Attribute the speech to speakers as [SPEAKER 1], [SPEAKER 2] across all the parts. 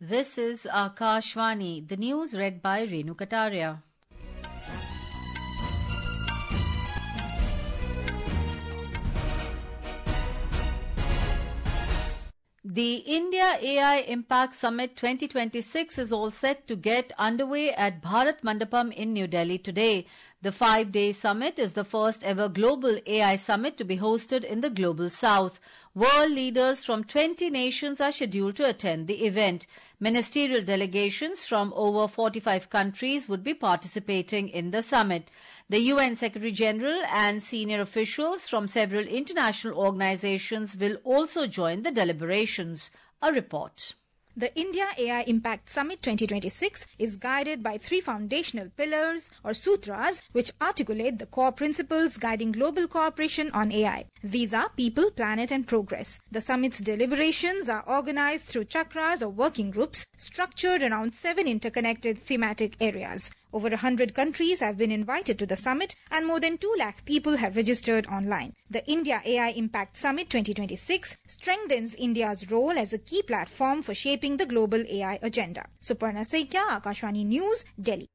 [SPEAKER 1] This is Akashvani, the news read by Renu Kataria. The India AI Impact Summit 2026 is all set to get underway at Bharat Mandapam in New Delhi today. The 5-day summit is the first ever global AI summit to be hosted in the global south. World leaders from 20 nations are scheduled to attend the event. Ministerial delegations from over 45 countries would be participating in the summit. The UN Secretary General and senior officials from several international organizations will also join the deliberations. A report.
[SPEAKER 2] The India AI Impact Summit 2026 is guided by 3 foundational pillars or sutras which articulate the core principles guiding global cooperation on AI. These are people, planet and progress. The summit's deliberations are organized through chakras or working groups structured around 7 interconnected thematic areas. Over 100 countries have been invited to the summit and more than 2 lakh people have registered online. The India AI Impact Summit 2026 strengthens India's role as a key platform for shaping the global AI agenda. Suparna Saikia, Akashvani News, Delhi.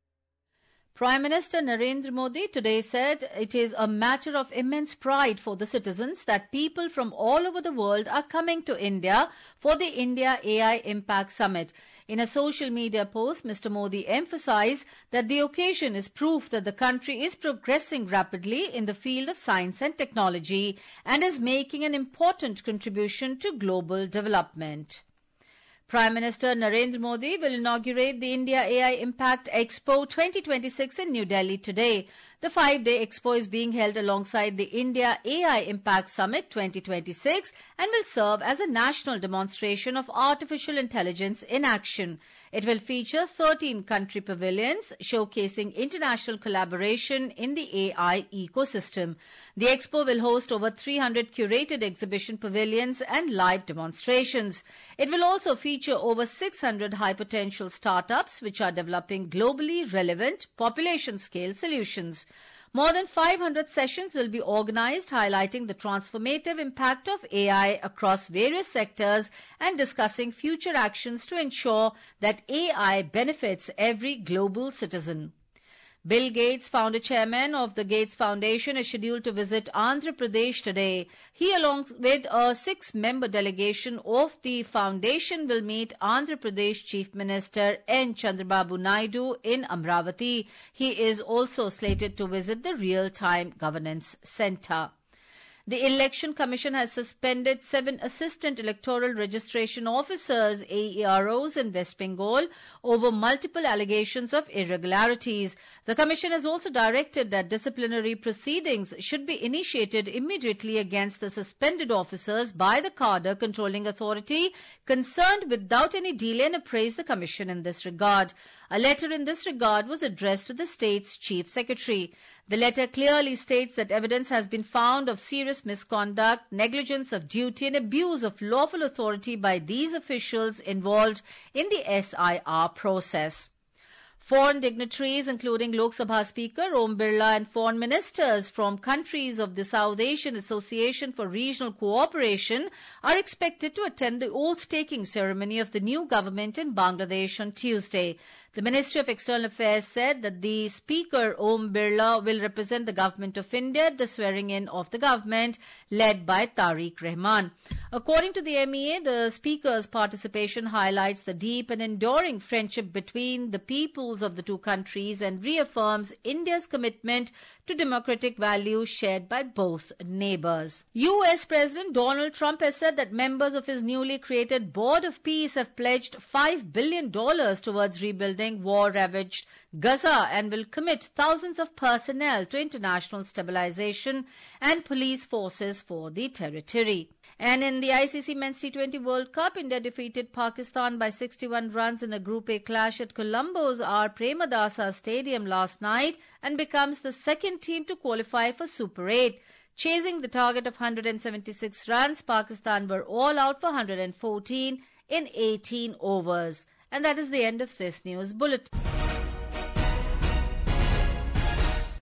[SPEAKER 1] Prime Minister Narendra Modi today said it is a matter of immense pride for the citizens that people from all over the world are coming to India for the India AI Impact Summit. In a social media post, Mr. Modi emphasized that the occasion is proof that the country is progressing rapidly in the field of science and technology and is making an important contribution to global development. Prime Minister Narendra Modi will inaugurate the India AI Impact Expo 2026 in New Delhi today. The 5-day expo is being held alongside the India AI Impact Summit 2026 and will serve as a national demonstration of artificial intelligence in action. It will feature 13 country pavilions showcasing international collaboration in the AI ecosystem. The expo will host over 300 curated exhibition pavilions and live demonstrations. It will also feature over 600 high-potential startups which are developing globally relevant population-scale solutions. More than 500 sessions will be organized highlighting the transformative impact of AI across various sectors and discussing future actions to ensure that AI benefits every global citizen. Bill Gates, founder chairman of the Gates Foundation, is scheduled to visit Andhra Pradesh today. He, along with a 6-member delegation of the foundation, will meet Andhra Pradesh Chief Minister N. Chandrababu Naidu in Amravati. He is also slated to visit the Real-Time Governance Centre. The Election Commission has suspended 7 assistant electoral registration officers, AEROs, in West Bengal over multiple allegations of irregularities. The Commission has also directed that disciplinary proceedings should be initiated immediately against the suspended officers by the cadre controlling authority concerned without any delay and appraised the Commission in this regard. A letter in this regard was addressed to the state's Chief Secretary. The letter clearly states that evidence has been found of serious misconduct, negligence of duty and abuse of lawful authority by these officials involved in the SIR process. Foreign dignitaries, including Lok Sabha Speaker Om Birla and foreign ministers from countries of the South Asian Association for Regional Cooperation, are expected to attend the oath-taking ceremony of the new government in Bangladesh on Tuesday. The Ministry of External Affairs said that the Speaker Om Birla will represent the Government of India at the swearing-in of the government led by Tariq Rahman. According to the MEA, the Speaker's participation highlights the deep and enduring friendship between the peoples of the two countries and reaffirms India's commitment to democratic values shared by both neighbors. U.S. President Donald Trump has said that members of his newly created Board of Peace have pledged $5 billion towards rebuilding war-ravaged Gaza and will commit thousands of personnel to international stabilization and police forces for the territory. And in the ICC Men's T20 World Cup, India defeated Pakistan by 61 runs in a Group A clash at Colombo's R. Premadasa Stadium last night and becomes the second team to qualify for Super 8. Chasing the target of 176 runs, Pakistan were all out for 114 in 18 overs. And that is the end of this news bulletin.